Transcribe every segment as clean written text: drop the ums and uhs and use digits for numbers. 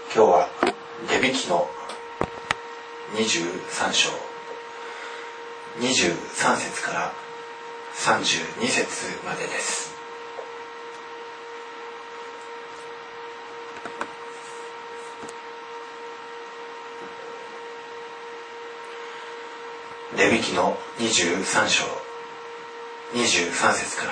今日はレビ記の23章23節から32節までです。レビ記の23章23節から。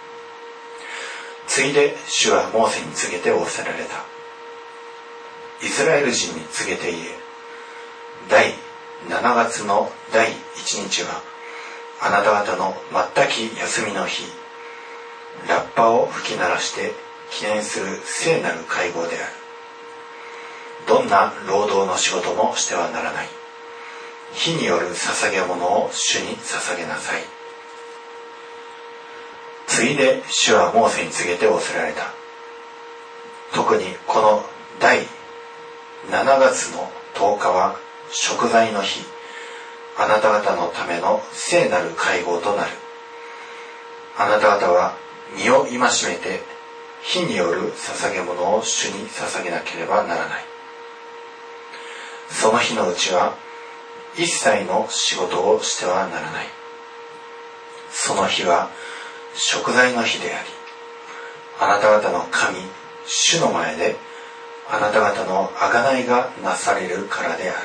ついで主はモーセに告げて仰せられた。イスラエル人に告げて言え、第7月の第1日はあなた方の全き休みの日、ラッパを吹き鳴らして記念する聖なる会合である。どんな労働の仕事もしてはならない。火による捧げ物を主に捧げなさい。ついで主はモーセに告げて仰せられた。特にこの第7月の10日は贖罪の日、あなた方のための聖なる会合となる。あなた方は身を戒めて火による捧げ物を主に捧げなければならない。その日のうちは一切の仕事をしてはならない。その日は贖罪の日であり、あなた方の神主の前であなた方の贖いがなされるからである。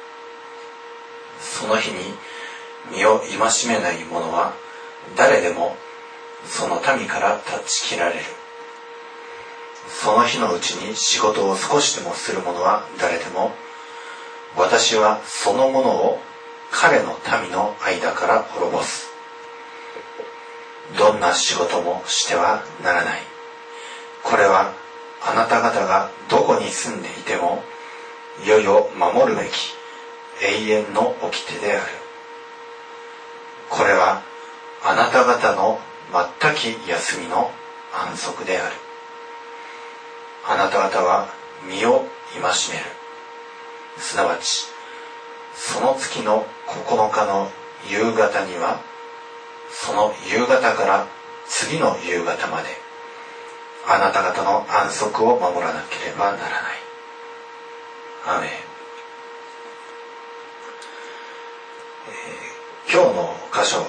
その日に身を戒めない者は誰でもその民から断ち切られる。その日のうちに仕事を少しでもする者は誰でも、私はその者を彼の民の間から滅ぼす。どんな仕事もしてはならない。これはあなた方がどこに住んでいても世々守るべき永遠の掟である。これはあなた方の全き休みの安息である。あなた方は身を戒める。すなわちその月の9日の夕方にはその夕方から次の夕方まであなた方の安息を守らなければならない。アーメン。今日の箇所は、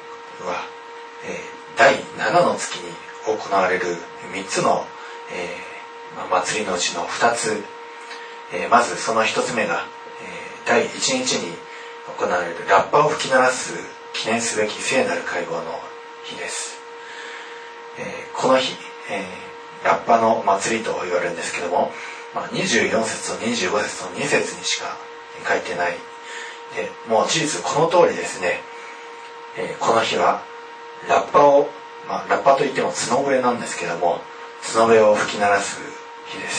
第7の月に行われる3つの、祭りのうちの2つ、まずその1つ目が、第1日に行われるラッパを吹き鳴らす記念すべき聖なる会合の日です。この日、ラッパの祭りと言われるんですけども、24節と25節と2節にしか書いてない。でもう事実この通りですね、この日はラッパを、ラッパといっても角笛なんですけども、角笛を吹き鳴らす日です。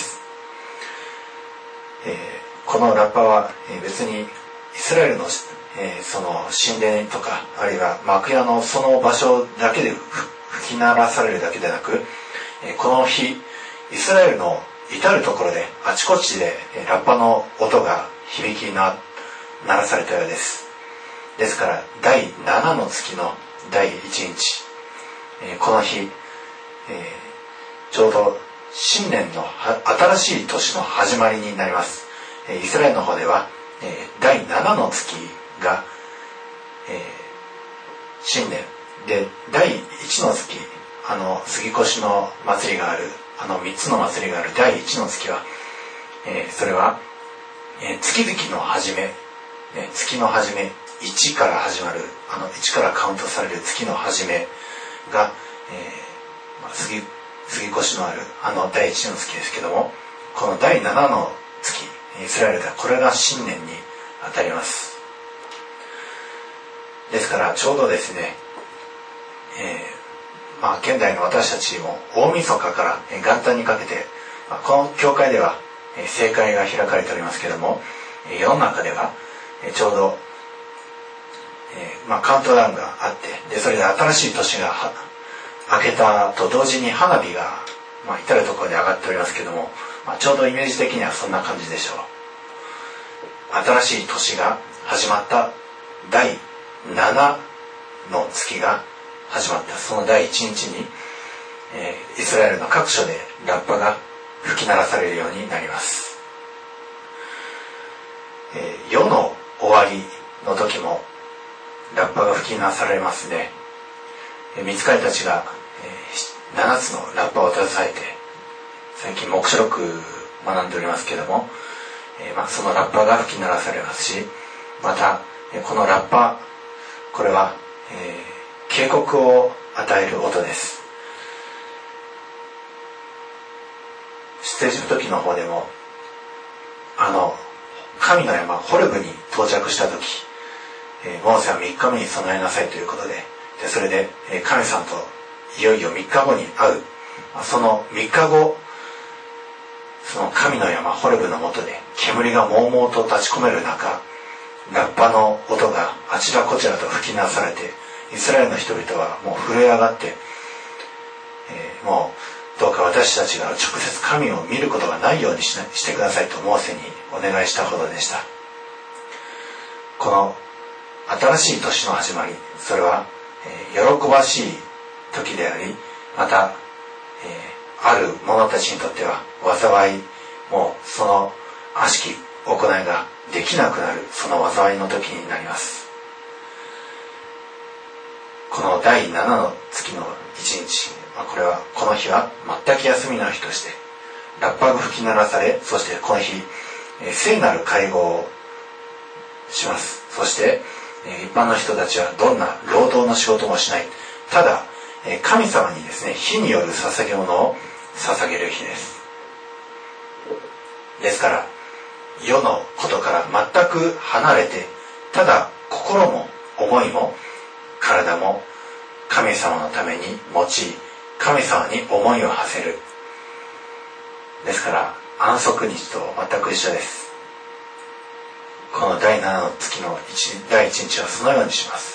このラッパは別にイスラエルのその神殿とかあるいは幕屋のその場所だけで吹き鳴らされるだけでなく、この日イスラエルの至るところであちこちでラッパの音が響き鳴らされたようです。ですから第7の月の第1日、この日、ちょうど新年の新しい年の始まりになります。イスラエルの方では第7の月が、新年で、第1の月、杉越の祭りがある、3つの祭りがある第1の月は、それは、月々の初め、月の初め1から始まる、1からカウントされる月の初めが、杉越のある第1の月ですけども、この第7の月、イスラエルではこれが新年に当たります。ですからちょうどですね、現代の私たちも大晦日から元旦にかけて、この教会では聖会が開かれておりますけども、世の中ではちょうど、カウントダウンがあって、でそれで新しい年が明けたと同時に花火が、至るところで上がっておりますけども、ちょうどイメージ的にはそんな感じでしょう。新しい年が始まった第7の月が始まったその第1日に、イスラエルの各所でラッパが吹き鳴らされるようになります。 世の終わりの時もラッパが吹きなされますね。御使いたちが7つのラッパを携えて最近黙示録学んでおりますけれども、そのラッパが吹き鳴らされますし、またこのラッパ、これは、警告を与える音です。出エジプト記の方でも神の山ホレブに到着した時、モーセは3日目に備えなさいということで、それで神さんといよいよ3日後に会う。その3日後、その神の山ホレブの下で煙がもうもうと立ち込める中、ラッパの音があちらこちらと吹き鳴らされて、イスラエルの人々はもう震え上がって、もうどうか私たちが直接神を見ることがないようにしてくださいとモーセにお願いしたほどでした。この新しい年の始まり、それは、喜ばしい時であり、また、ある者たちにとっては災い、もうその悪しき行いができなくなる、その災いの時になります。この第7の月の1日、これはこの日は全く休みの日としてラッパが吹き鳴らされ、そしてこの日聖なる会合をします。そして一般の人たちはどんな労働の仕事もしない、ただ神様にですね、火による捧げ物を捧げる日です。ですから世のことから全く離れて、ただ心も思いも体も神様のために用い、神様に思いを馳せる。ですから安息日と全く一緒です。この第7の月の第1日はそのようにします。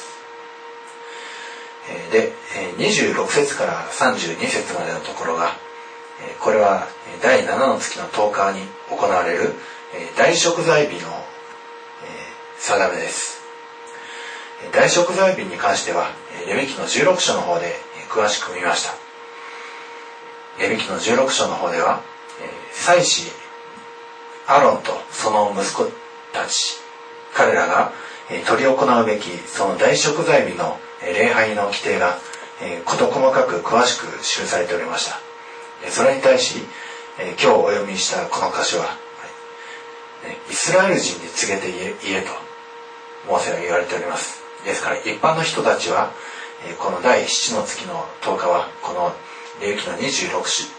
で、26節から32節までのところが、これは第7の月の10日に行われる大食材日の定めです。大食材日に関してはレビ記の16章の方で詳しく見ました。レビ記の16章の方では祭司アロンとその息子たち、彼らが執り行うべきその大食材日の礼拝の規定が事細かく詳しく記されておりました。それに対し今日お読みしたこの箇所は、イスラエル人に告げて言えとモーセが言われております。ですから一般の人たちはこの第7の月の10日はこのレビ記の23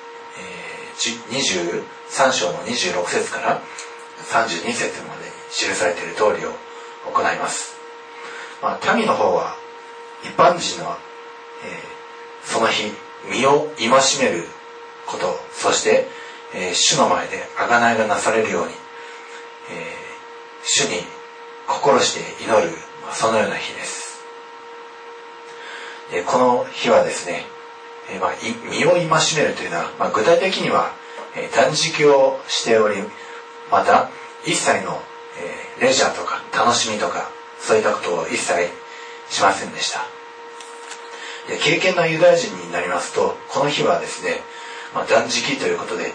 章の26節から32節までに記されている通りを行います。民の方は一般人の、その日身を戒めること、そして、主の前で贖いがなされるように、主に心して祈る、そのような日です。この日はですね、身を戒めるというのは、具体的には、断食をしており、また一切の、レジャーとか楽しみとかそういったことを一切しませんでした。で、敬虔なユダヤ人になりますと、この日はですね、断食ということで、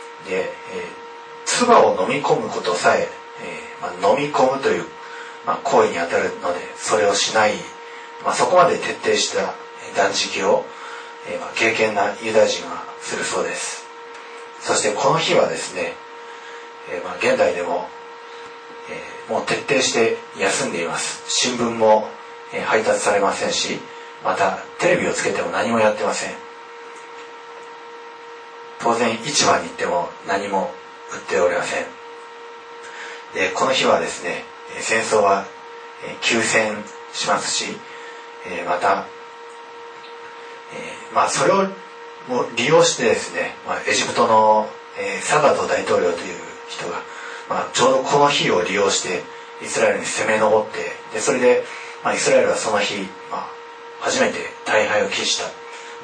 唾を飲み込むことさえ、飲み込むという、行為にあたるので、それをしない、そこまで徹底した断食を、敬虔なユダヤ人はするそうです。そしてこの日はですね、現代でも、もう徹底して休んでいます。新聞も、配達されませんし、またテレビをつけても何もやってません。当然市場に行っても何も売っておりません。で、この日はですね、戦争は休戦しますし、また、それを利用してですね、エジプトのサダト大統領という人が、ちょうどこの日を利用してイスラエルに攻め上って、でそれで、イスラエルはその日、初めて大敗を喫した、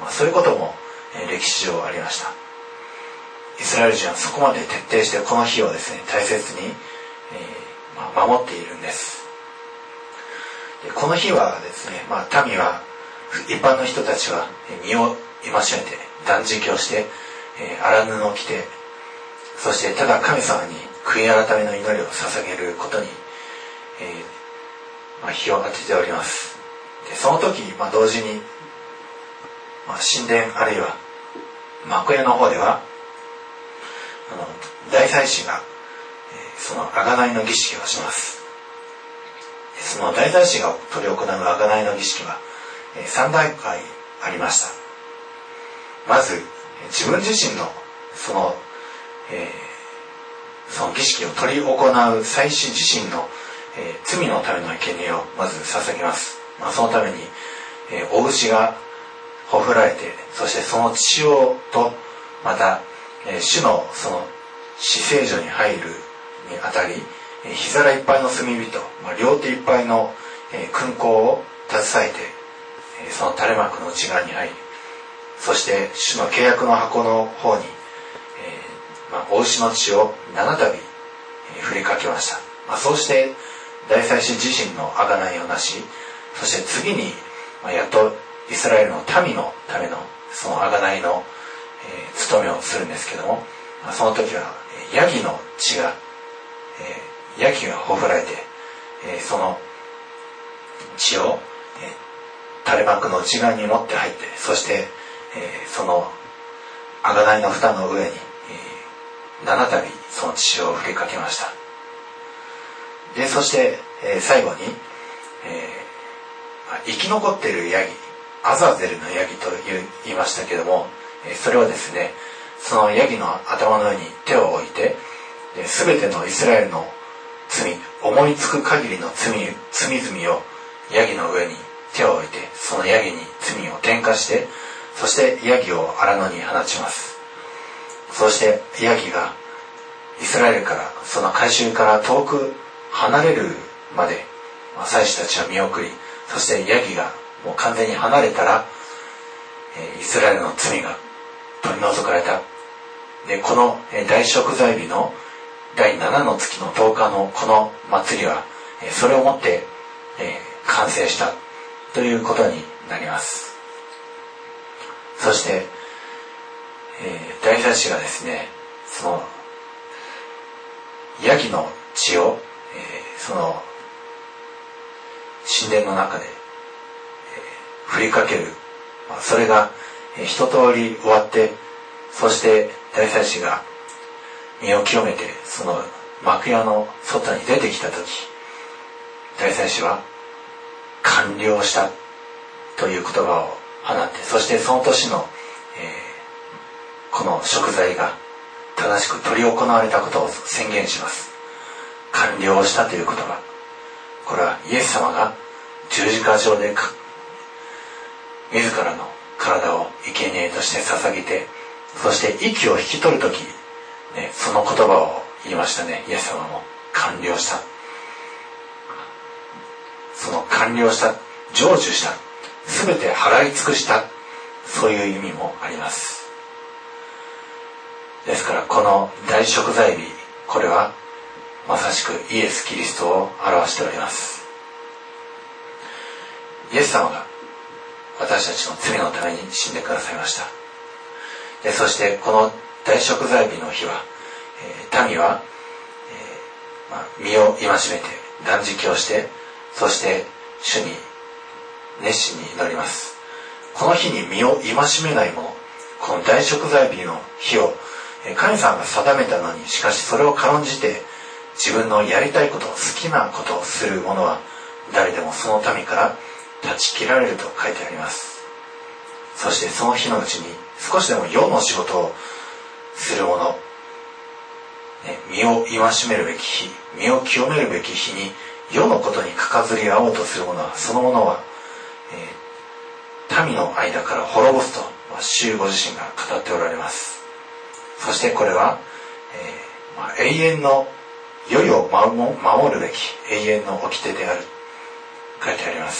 そういうことも、歴史上ありました。イスラエル人はそこまで徹底してこの日をですね、大切に、守っているんです。でこの日はですね、民は一般の人たちは身を戒めて断食をして、荒布を着て、そしてただ神様に悔い改めの祈りを捧げることに日を当てております。でその時、同時に、神殿あるいは幕屋の方では大祭司がその贖いの儀式をします。その大祭司が執り行う贖いの儀式は3段階ありました。まず自分自身のその儀式を執り行う祭司自身の罪のための生贄をまず捧げます。そのためにお牛がほふられて、そしてその血をとまた主のその至聖所に入るにあたり、日皿いっぱいの炭火と両手いっぱいの勲香を携えてその垂れ幕の内側に入り、そして主の契約の箱の方にお牛の血を7度振りかけました。そうして大祭司自身の贖いをなし、そして次にやっとイスラエルの民のためのその贖いの務めをするんですけども、その時はヤギの血がヤギがほふられて、その血を垂れ幕の内側に持って入って、そしてその贖いの蓋の上に7度その血を振りかけました。でそして最後に生き残っているヤギ、アザゼルのヤギと言いましたけども、それはですね、そのヤギの頭の上に手を置いて、全てのイスラエルの罪、思いつく限りの罪々をヤギの上に手を置いて、そのヤギに罪を転嫁して、そしてヤギを荒野に放ちます。そしてヤギがイスラエルからその改宗から遠く離れるまで祭司たちは見送り、そしてヤギがもう完全に離れたらイスラエルの罪が取り除かれた。でこの大贖罪日の第7の月の10日のこの祭りはそれをもって完成したということになります。そして大祭司がですね、そのヤギの血をその神殿の中で振りかける、それが一通り終わって、そして大祭司が身を清めてその幕屋の外に出てきた時、大祭司は完了したという言葉を放って、そしてその年の、この贖罪が正しく執り行われたことを宣言します。完了したという言葉、これはイエス様が十字架上で自らの体を生贄として捧げて、そして息を引き取るとき、その言葉を言いましたね。イエス様も完了した、その完了した、成就した、すべて払い尽くした、そういう意味もあります。ですからこの大贖罪日、これはまさしくイエス・キリストを表しております。イエス様が私たちの罪のために死んでくださいました。でそしてこの大贖罪日の日は、民は、身を戒めて断食をして、そして主に熱心に祈ります。この日に身を戒めない者、この大贖罪日の日を神様が定めたのに、しかしそれを軽んじて自分のやりたいこと、好きなことをする者は誰でもその民から断ち切られると書いてあります。そしてその日のうちに少しでも世の仕事をする者、身を戒めるべき日、身を清めるべき日に世のことにかかずり合おうとする者は、その者は、民の間から滅ぼすと主ご自身が語っておられます。そしてこれは、永遠の世々を守るべき永遠の掟である、書いてあります。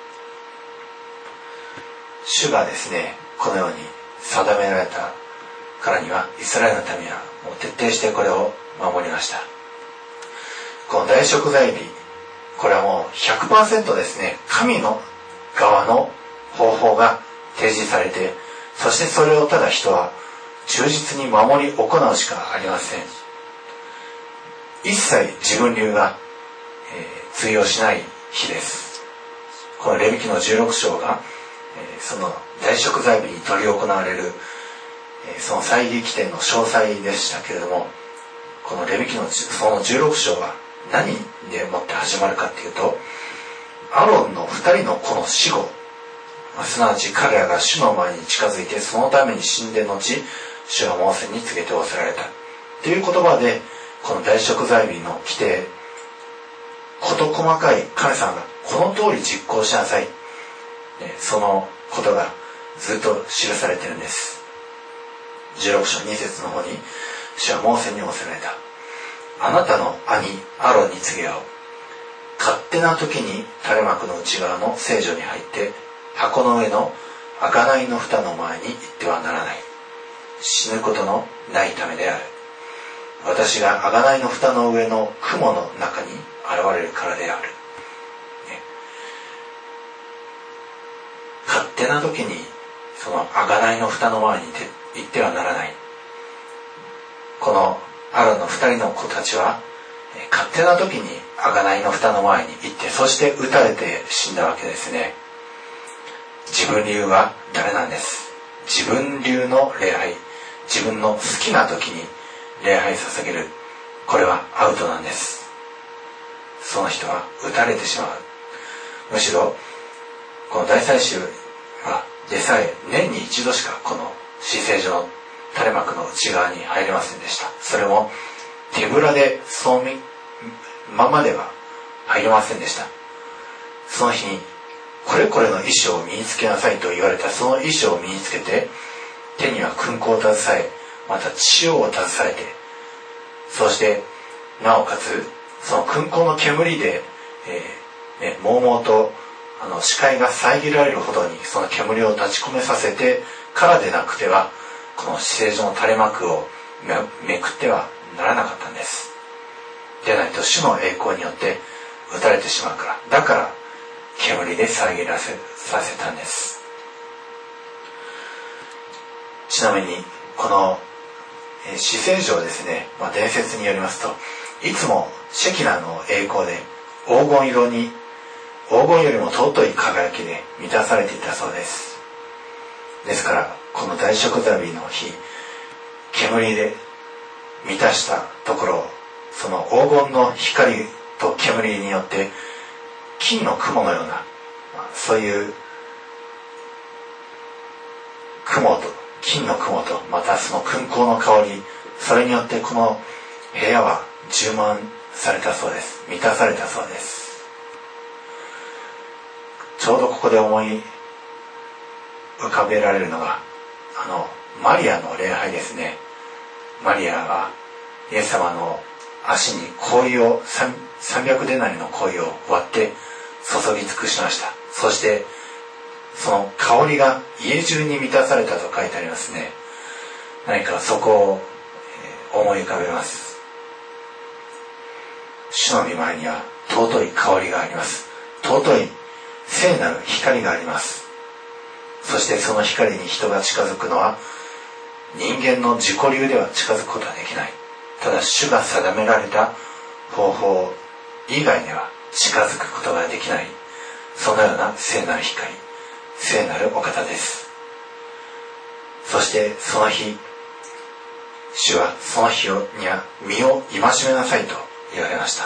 主がですね、このように定められたからには、イスラエルの民はもう徹底してこれを守りました。この大贖罪日、これはもう 100% ですね、神の側の方法が提示されて、そしてそれをただ人は忠実に守り行うしかありません。一切自分流が、 通用しない日です。このレビ記の16章が、その大食材日に執り行われる、その祭儀規定の詳細でしたけれども、このレビ記のその16章は何でもって始まるかっていうと、アロンの2人の子の死後、すなわち彼らが主の前に近づいてそのために死んで後、主がモーセに告げて仰せられたという言葉で、この大食材日の規定、事細かい神様がこの通り実行しなさい、そのことがずっと記されているんです。16章2節の方に、主はモーセに仰せられた。あなたの兄アロンに告げよう。勝手な時に垂れ幕の内側の聖所に入って箱の上の贖いの蓋の前に行ってはならない。死ぬことのないためである。私が贖いの蓋の上の雲の中に現れるからである。勝手な時にその贖いの蓋の前に行ってはならない。このアロンの2人の子たちは勝手な時に贖いの蓋の前に行って、そして撃たれて死んだわけですね。自分流はダメなんです。自分流の礼拝、自分の好きな時に礼拝捧げる、これはアウトなんです。その人は撃たれてしまう。むしろこの大祭司はでさえ年に一度しかこの至聖所の垂れ幕の内側に入れませんでした。それも手ぶらでそのままでは入れませんでした。その日にこれこれの衣装を身につけなさいと言われたその衣装を身につけて、手には勲功を携え、また血を携えて、そしてなおかつその勲功の煙で、猛々と視界が遮られるほどにその煙を立ち込めさせてからでなくては、この至聖所の垂れ幕をめくってはならなかったんです。でないと主の栄光によって撃たれてしまうから。だから煙で遮らせさせたんです。ちなみにこの至聖所ですね、伝説によりますと、いつもシェキナの栄光で黄金色に、黄金よりも尊い輝きで満たされていたそうです。ですからこの大食材日の日、煙で満たしたところ、その黄金の光と煙によって金の雲のような、そういう雲と金の雲と、またその勲功の香り、それによってこの部屋は充満されたそうです。満たされたそうです。ちょうどここで思い浮かべられるのがマリアの礼拝ですね。マリアはイエス様の足に香油を300デナリの香油を割って注ぎ尽くしました。そしてその香りが家中に満たされたと書いてありますね。何かそこを思い浮かべます。主の御前には尊い香りがあります。尊い聖なる光があります。そしてその光に人が近づくのは人間の自己流では近づくことはできない。ただ主が定められた方法以外では近づくことができない、そのような聖なる光、聖なるお方です。そしてその日、主はその日には身を戒めなさいと言われました。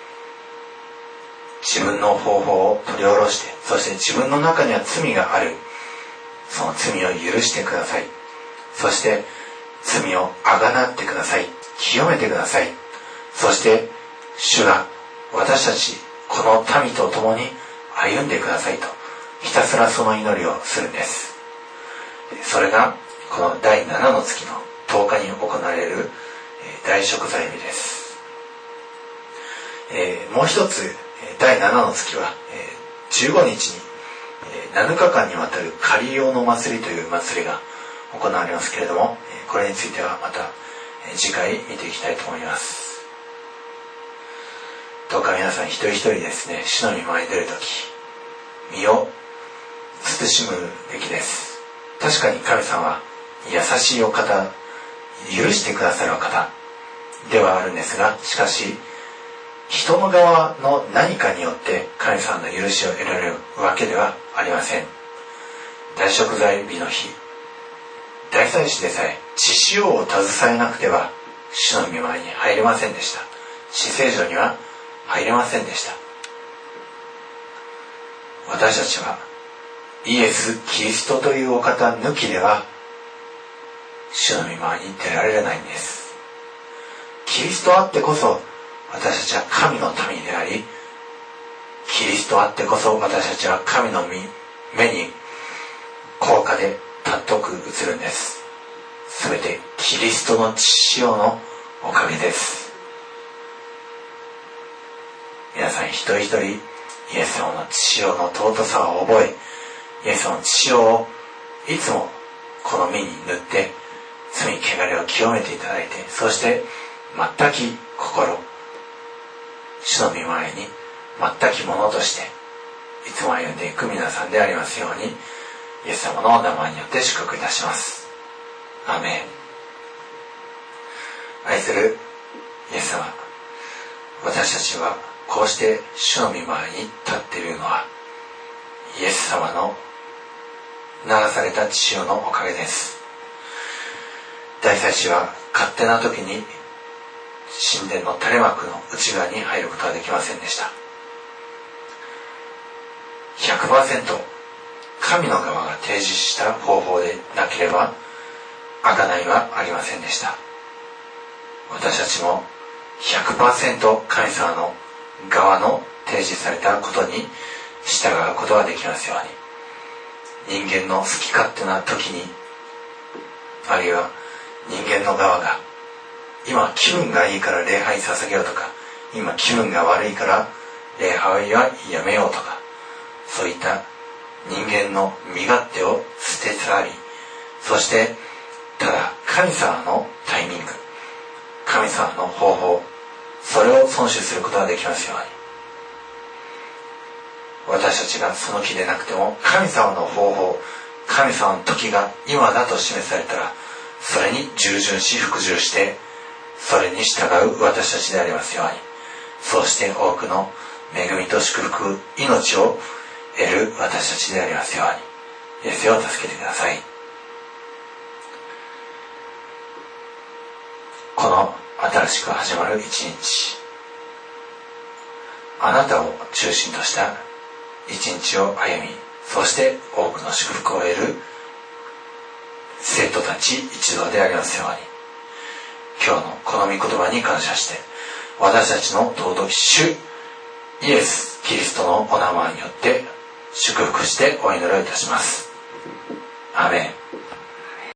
自分の方法を取り下ろして、そして自分の中には罪がある、その罪を許してください。そして罪をあがなってください。清めてください。そして主が私たちこの民と共に歩んでくださいと、ひたすらその祈りをするんです。それがこの第7の月の10日に行われる大食材日です。もう一つ第7の月は15日に7日間にわたる狩り用の祭りという祭りが行われますけれども、これについてはまた次回見ていきたいと思います。どうか皆さん一人一人ですね、主の御前に出るとき身を慎むべきです。確かに神様は優しいお方、許してくださるお方ではあるんですが、しかし人の側の何かによって神様の許しを得られるわけではありません。大贖罪日の日、大祭司でさえ血潮を携えなくては主の御前に入れませんでした。至聖所には入れませんでした。私たちはイエス・キリストというお方抜きでは主の御前に出られないんです。キリストあってこそ私たちは神の民であり、キリストあってこそ私たちは神の目に高価で尊く映るんです。すべてキリストの血潮のおかげです。皆さん一人一人イエス様の血潮の尊さを覚え、イエス様の血潮をいつもこの身に塗って罪汚れを清めていただいて、そして全き心、主の御前に全きものとしていつも歩んでいく皆さんでありますように、イエス様のお名前によって祝福いたします。アーメン。愛するイエス様、私たちはこうして主の御前に立っているのはイエス様の流された血潮のおかげです。大祭司は勝手な時に神殿の垂れ幕の内側に入ることはできませんでした。 100% 神の側が提示した方法でなければ贖いはありませんでした。私たちも 100% 神様の側の提示されたことに従うことができますように、人間の好き勝手な時に、あるいは人間の側が今気分がいいから礼拝捧げようとか、今気分が悪いから礼拝はやめようとか、そういった人間の身勝手を捨て去り、そしてただ神様のタイミング、神様の方法、それを遵守することができますように、私たちがその気でなくても神様の方法、神様の時が今だと示されたら、それに従順し服従してそれに従う私たちでありますように、そうして多くの恵みと祝福、命を得る私たちでありますように、イエスを助けてください。この新しく始まる一日、あなたを中心とした一日を歩み、そして多くの祝福を得る生徒たち一同でありますように、今日のこの御言葉に感謝して、私たちの尊き主イエス・キリストのお名前によって祝福してお祈りをいたします。アーメン。